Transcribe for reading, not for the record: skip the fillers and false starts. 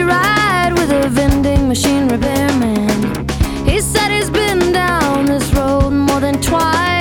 ride with a vending machine repairman. He said he's been down this road more than twice.